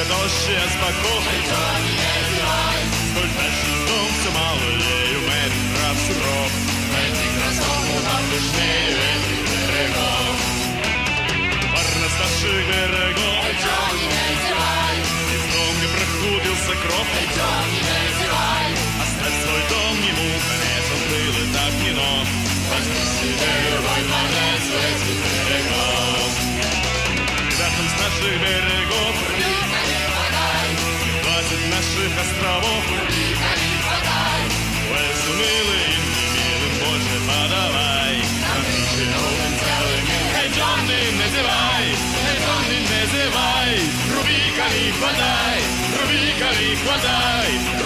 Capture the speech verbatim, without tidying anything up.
дождь с боков. Сколько шагов, все мало лею, этих крав суров. Этих красоток нам нужнее этих берегов. Парна с наших берегов. Из дома проходился кров. Оставь свой дом ему, конец он был и так не нов. Возьми себе любой морец с этих берегов. Ребятам с наших берегов. Двадцать наших островов. Уэльсу милый, милым больше подавай. Нам речи нужен целый мир. Эй, Джонни, называй, эй, Джонни, называй. Руби, коли хватай, руби, коли хватай.